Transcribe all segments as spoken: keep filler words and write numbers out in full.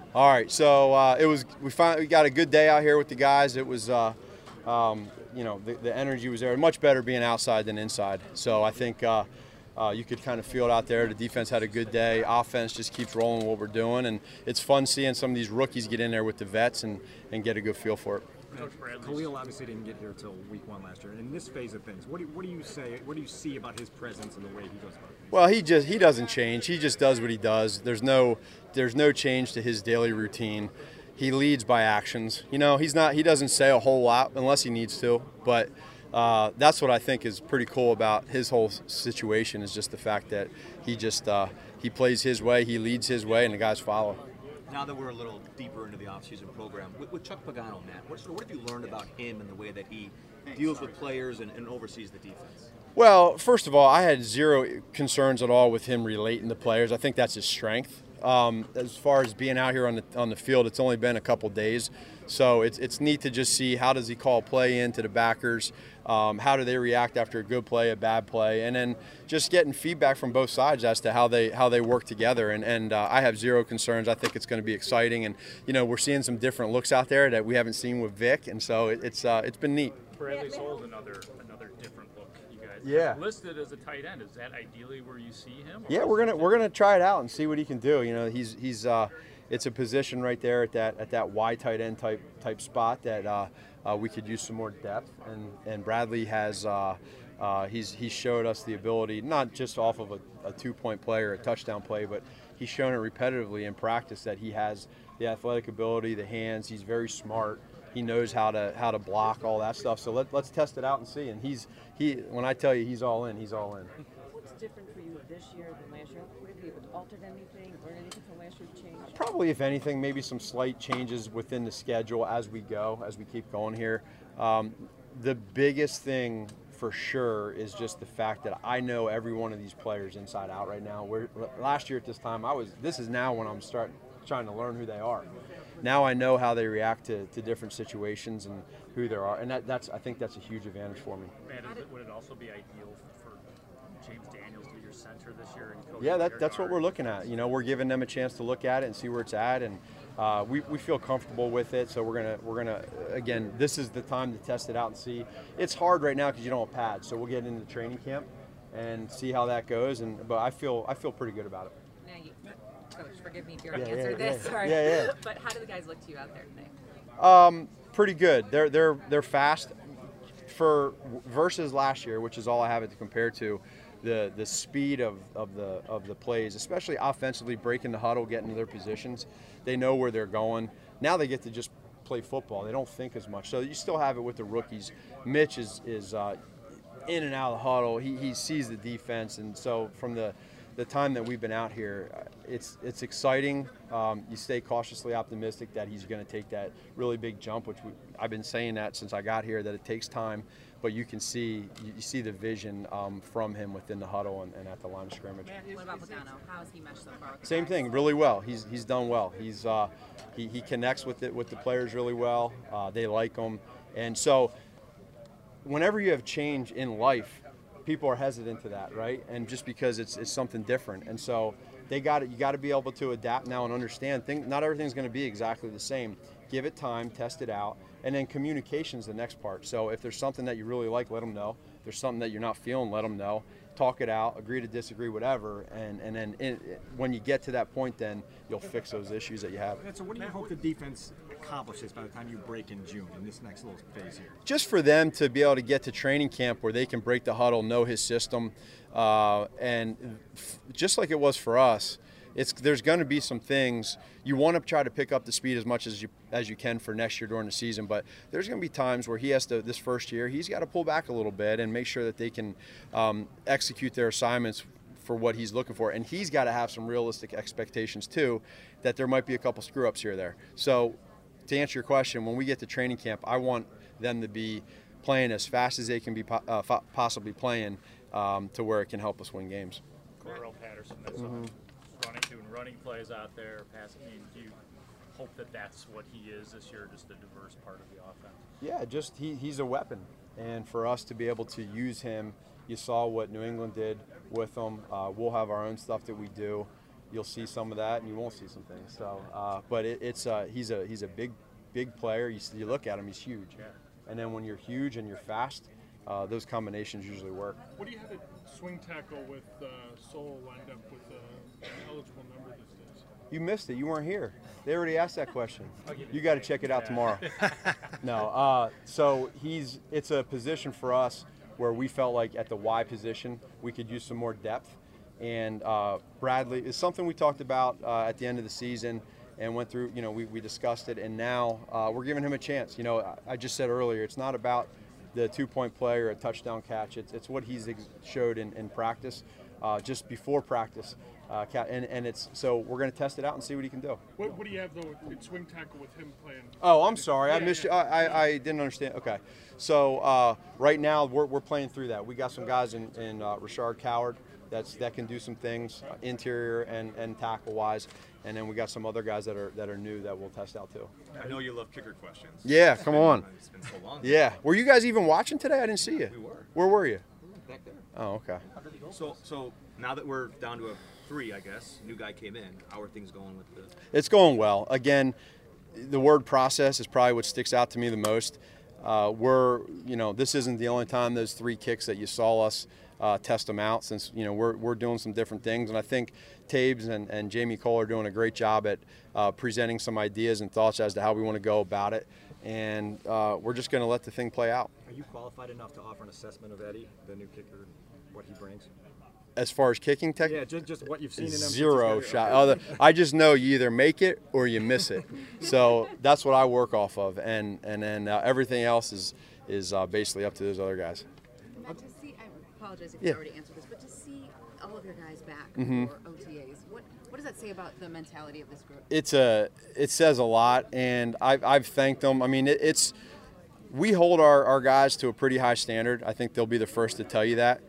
All right, so uh, it was we finally we got a good day out here with the guys. It was, uh, um, you know, the, the energy was there. Much better being outside than inside. So I think uh, uh, you could kind of feel it out there. The defense had a good day. Offense just keeps rolling what we're doing, and it's fun seeing some of these rookies get in there with the vets and, and get a good feel for it. Coach Khalil obviously didn't get here till week one last year. In this phase of things, what do, what do you say? What do you see about his presence and the way he goes about things? Well, he just he doesn't change. He just does what he does. There's no there's no change to his daily routine. He leads by actions. You know, he's not he doesn't say a whole lot unless he needs to. But uh, that's what I think is pretty cool about his whole situation is just the fact that he just uh, he plays his way, he leads his way, and the guys follow. Now that we're a little deeper into the offseason program, with, with Chuck Pagano, Matt, what, what have you learned about him and the way that he deals with players and, and oversees the defense? Well, first of all, I had zero concerns at all with him relating to players. I think that's his strength. Um, as far as being out here on the on the field, it's only been a couple days, so it's it's neat to just see how does he call play into the backers, um, how do they react after a good play, a bad play, and then just getting feedback from both sides as to how they how they work together. And and uh, I have zero concerns. I think it's going to be exciting, and you know we're seeing some different looks out there that we haven't seen with Vic, and so it, it's uh, it's been neat. Bradley Soul's another another different look. You guys Yeah. listed as a tight end. Is that ideally where you see him? Yeah, we're gonna we're gonna try it out and see what he can do. You know, he's he's uh, it's a position right there at that at that Y tight end type type spot that uh, uh, we could use some more depth. And and Bradley has uh, uh, he's he's showed us the ability not just off of a, a two point play or a touchdown play, but he's shown it repetitively in practice that he has the athletic ability, the hands. He's very smart. He knows how to how to block all that stuff. So let, let's test it out and see. And he's he when I tell you he's all in, he's all in. What's different for you this year than last year? Have you altered anything or anything from last year changed? Probably, if anything, maybe some slight changes within the schedule as we go, as we keep going here. Um, the biggest thing for sure is just the fact that I know every one of these players inside out right now. We're, last year at this time, I was. This is now when I'm starting trying to learn who they are. Now I know how they react to, to different situations and who they are, and that, that's I think that's a huge advantage for me. Man, is it, would it also be ideal for James Daniels to be your center this year? And coach Yeah, that, your that's what guard? we're looking at. You know, we're giving them a chance to look at it and see where it's at, and uh, we, we feel comfortable with it. So we're gonna we're gonna again, this is the time to test it out and see. It's hard right now because you don't have pads, so we'll get into training camp and see how that goes. And but I feel I feel pretty good about it. Now you, Coach, forgive me if you Yeah, already yeah, answered yeah. this. Sorry. Yeah, yeah. But how do the guys look to you out there today? Um, pretty good. They're they're they're fast. For versus last year, which is all I have it to compare to, the the speed of, of the of the plays, especially offensively, breaking the huddle, getting to their positions. They know where they're going. Now they get to just play football. They don't think as much. So you still have it with the rookies. Mitch is is uh, in and out of the huddle. He he sees the defense, and so from the the time that we've been out here, it's it's exciting. Um, you stay cautiously optimistic that he's going to take that really big jump, which we, I've been saying that since I got here, that it takes time, but you can see you, you see the vision um, from him within the huddle and, and at the line of scrimmage. What about Pagano? How has he meshed so far with the Same guys? thing, really well. He's he's done well. He's uh, he he connects with it with the players really well. Uh, they like him, and so whenever you have change in life, people are hesitant to that, right? And just because it's it's something different, and so they got it. You got to be able to adapt now and understand. Think not everything's going to be exactly the same. Give it time, test it out, and then communication's the next part. So if there's something that you really like, let them know. If there's something that you're not feeling, let them know. Talk it out, agree to disagree, whatever, and and then in, when you get to that point, then you'll fix those issues that you have. And so what do you hope the defense accomplishes by the time you break in June in this next little phase here? Just for them to be able to get to training camp where they can break the huddle, know his system, uh, and f- just like it was for us, it's there's going to be some things you want to try to pick up the speed as much as you as you can for next year during the season, but there's going to be times where he has to this first year he's got to pull back a little bit and make sure that they can um, execute their assignments for what he's looking for, and he's got to have some realistic expectations too, that there might be a couple screw ups here or there. So to answer your question, when we get to training camp, I want them to be playing as fast as they can be po- uh, fo- possibly playing um, to where it can help us win games. Cordell Patterson, that's mm-hmm. running, doing running plays out there, passing. I mean, do you hope that that's what he is this year, just a diverse part of the offense? Yeah, just he, he's a weapon, and for us to be able to use him, you saw what New England did with him. Uh, we'll have our own stuff that we do. you'll see some of that, and you won't see some things. So, uh, but it, it's uh, he's a he's a big big player. You, you look at him, he's huge. Yeah. And then when you're huge and you're fast, uh, those combinations usually work. What do you have at swing tackle with uh, Sol lined up with uh, an eligible number these days? You missed it. You weren't here. They already asked that question. You got to check it out tomorrow. No. Uh, so he's. It's a position for us where we felt like at the Y position we could use some more depth. And uh, Bradley is something we talked about uh, at the end of the season and went through. You know, we, we discussed it, and now uh, we're giving him a chance. You know, I, I just said earlier, it's not about the two-point play or a touchdown catch. It's it's what he's ex- showed in, in practice, uh, just before practice. Uh, and, and it's so we're going to test it out and see what he can do. What, what do you have though at swing tackle with him playing? Oh, I'm sorry, I Yeah, missed yeah. you. I, I, I didn't understand. Okay, so uh, right now we're, we're playing through that. We got some guys in, in uh, Rashard Coward that's that can do some things, uh, interior and, and tackle wise, and then we got some other guys that are that are new that we'll test out too. I know you love kicker questions. Yeah, come on. It's been so long. Yeah, were you guys even watching today? I didn't see you. We were. Where were you? Back there. Oh, okay. So, so now that we're down to a three, I guess, new guy came in. How are things going with the? It's going well. Again, the word process is probably what sticks out to me the most. Uh, we're, you know, this isn't the only time those three kicks that you saw us uh, test them out, since, you know, we're, we're doing some different things. And I think Tabes and, and Jamie Cole are doing a great job at uh, presenting some ideas and thoughts as to how we want to go about it. And uh, we're just going to let the thing play out. Are you qualified enough to offer an assessment of Eddie, the new kicker, what he brings? As far as kicking tech, Yeah, just, just what you've seen in him. since he's zero got- shot. Other, I just know you either make it or you miss it. So that's what I work off of, and and then uh, everything else is is uh, basically up to those other guys. Matt, to see, I apologize if Yeah. you already answered this, but to see all of your guys back Mm-hmm. for O T As, what what does that say about the mentality of this group? It's a it says a lot, and I've I've thanked them. I mean, it, it's we hold our, our guys to a pretty high standard. I think they'll be the first to tell you that.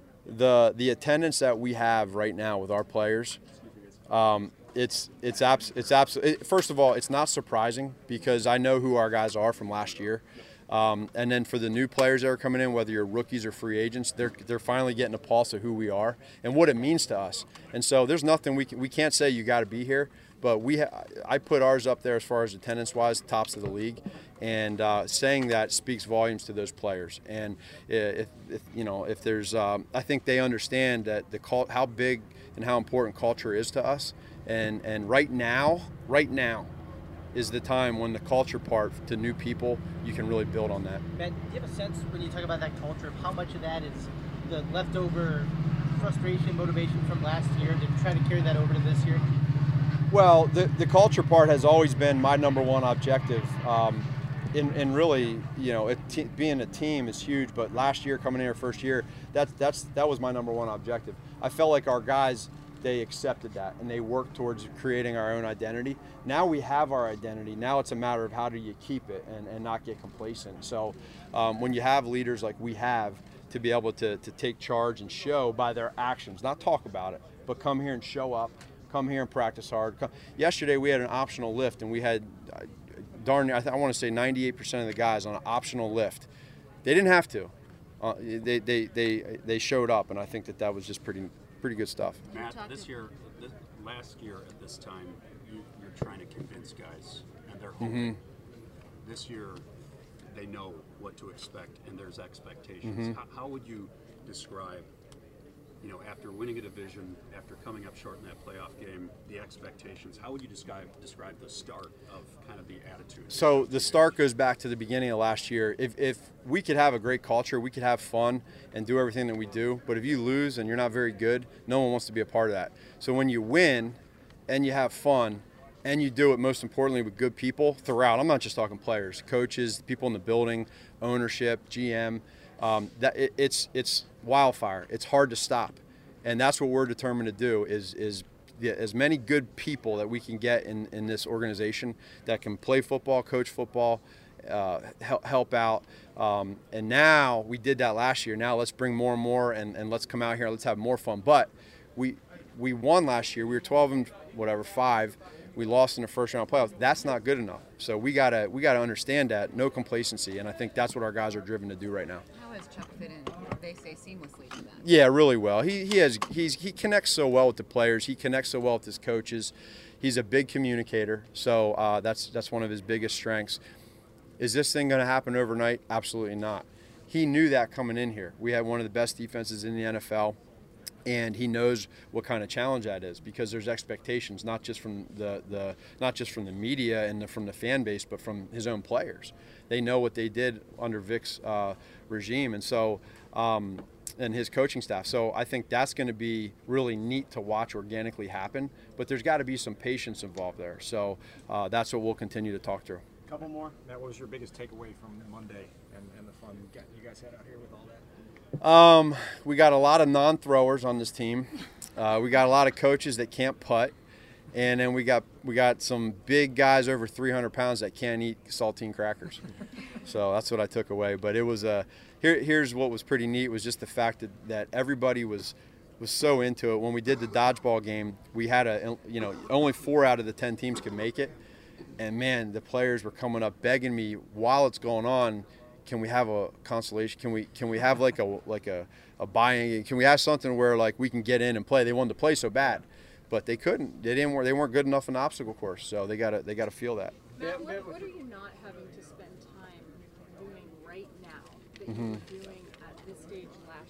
The the attendance that we have right now with our players, um, it's it's abs- it's absolutely. It, first of all, it's not surprising because I know who our guys are from last year, um, and then for the new players that are coming in, whether you're rookies or free agents, they're they're finally getting a pulse of who we are and what it means to us. And so there's nothing we can, we can't say you got to be here, but we ha- I put ours up there as far as attendance wise, tops of the league. And uh, saying that speaks volumes to those players. And if, if you know, if there's, um, I think they understand that the cult, how big and how important culture is to us. And and right now, right now, is the time when the culture part to new people, you can really build on that. Matt, do you have a sense when you talk about that culture of how much of that is the leftover frustration, motivation from last year to try to carry that over to this year? Well, the the culture part has always been my number one objective. Um, And, and really, you know, it te- being a team is huge. But last year, coming in our first year, that's that's that was my number one objective. I felt like our guys, they accepted that and they worked towards creating our own identity. Now we have our identity. Now it's a matter of how do you keep it and, and not get complacent. So um, when you have leaders like we have, to be able to to take charge and show by their actions, not talk about it, but come here and show up, come here and practice hard. Come. Yesterday we had an optional lift and we had. Uh, Darn, I, th- I want to say ninety-eight percent of the guys on an optional lift. They didn't have to. Uh, they, they, they, they showed up, and I think that that was just pretty pretty good stuff. Matt, this year, this, last year at this time, you, you're trying to convince guys, and they're hoping. Mm-hmm. This year, they know what to expect, and there's expectations. Mm-hmm. How, how would you describe, you know, after winning a division, after coming up short in that playoff game, the expectations? How would you describe describe the start of kind of the attitude? So the start goes back to the beginning of last year. If, if we could have a great culture, we could have fun and do everything that we do. But if you lose and you're not very good, no one wants to be a part of that. So when you win and you have fun and you do it, most importantly, with good people throughout. I'm not just talking players, coaches, people in the building, ownership, G M. Um, that it, it's it's wildfire. It's hard to stop, and that's what we're determined to do. Is is the, as many good people that we can get in, in this organization that can play football, coach football, uh, help, help out. Um, and now we did that last year. Now let's bring more and more, and, and let's come out here. Let's have more fun. But we we won last year. We were twelve and whatever five. We lost in the first round of playoffs. That's not good enough. So we gotta we gotta understand that. No complacency, and I think that's what our guys are driven to do right now. How has Chuck fit in? they say, seamlessly to that. Yeah, really well. He he has he's he connects so well with the players. He connects so well with his coaches. He's a big communicator, so uh, that's that's one of his biggest strengths. Is this thing going to happen overnight? Absolutely not. He knew that coming in here. We had one of the best defenses in the N F L. And he knows what kind of challenge that is, because there's expectations not just from the, the not just from the media and the, from the fan base, but from his own players. They know what they did under Vic's uh, regime, and so um, and his coaching staff. So I think that's going to be really neat to watch organically happen. But there's got to be some patience involved there. So uh, that's what we'll continue to talk through. Couple more. Matt, what was your biggest takeaway from Monday and, and the fun you guys had out here with all that? Um, we got a lot of non-throwers on this team. Uh, we got a lot of coaches that can't putt, and then we got we got some big guys over three hundred pounds that can't eat saltine crackers. So that's what I took away. But it was a uh, here. Here's what was pretty neat was just the fact that, that everybody was was so into it. When we did the dodgeball game, we had a you know only four out of the ten teams could make it, and man, the players were coming up begging me while it's going on. Can we have a consolation? Can we can we have like a like a, a buying? Can we have something where like we can get in and play? They wanted to play so bad, but they couldn't. They didn't. They weren't good enough in the obstacle course. So they gotta they gotta feel that. Matt, what, what are you not having to spend time doing right now that Mm-hmm. you were doing at this stage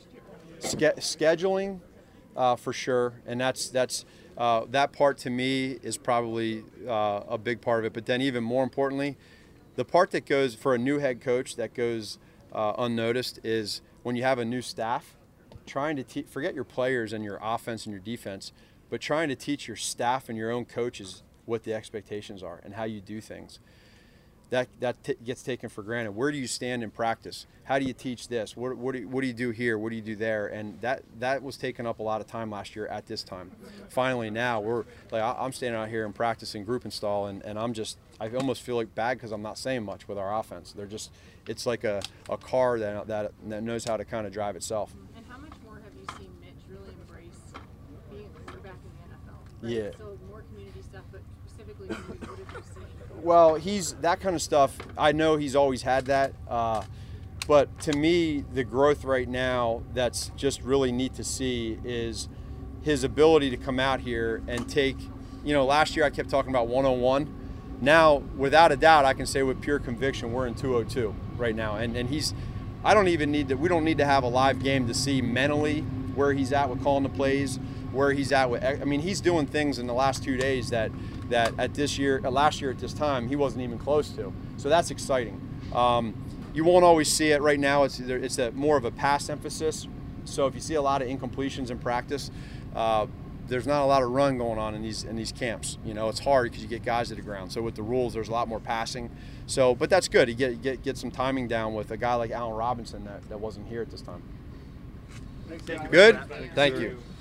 last year? Ske- scheduling, uh, for sure, and that's that's uh, that part to me is probably uh, a big part of it. But then even more importantly, the part that goes for a new head coach that goes uh, unnoticed is when you have a new staff, trying to te- forget your players and your offense and your defense, but trying to teach your staff and your own coaches what the expectations are and how you do things. That that t- gets taken for granted. Where do you stand in practice? How do you teach this? What, what, do you, what do you do here? What do you do there? And that that was taking up a lot of time last year at this time. Finally, now we're like I'm standing out here and practicing group install, and, and I'm just I almost feel like bad because I'm not saying much with our offense. They're just it's like a, a car that, that that knows how to kind of drive itself. And how much more have you seen Mitch really embrace being a quarterback in the N F L? Right? Yeah. So more community stuff, but specifically, what have you seen? Well, he's that kind of stuff. I know he's always had that, uh, but to me, the growth right now that's just really neat to see is his ability to come out here and take. You know, last year I kept talking about one oh one. Now, without a doubt, I can say with pure conviction we're in two oh two right now, and and he's. I don't even need to. We don't need to have a live game to see mentally where he's at with calling the plays, where he's at with. I mean, he's doing things in the last two days that. that at this year, last year at this time, he wasn't even close to. So that's exciting. Um, you won't always see it right now. It's either, it's a more of a pass emphasis. So if you see a lot of incompletions in practice, uh, there's not a lot of run going on in these in these camps. You know, it's hard because you get guys to the ground. So with the rules, there's a lot more passing. So, but that's good. You get get get some timing down with a guy like Allen Robinson that, that wasn't here at this time. Good. Thank you.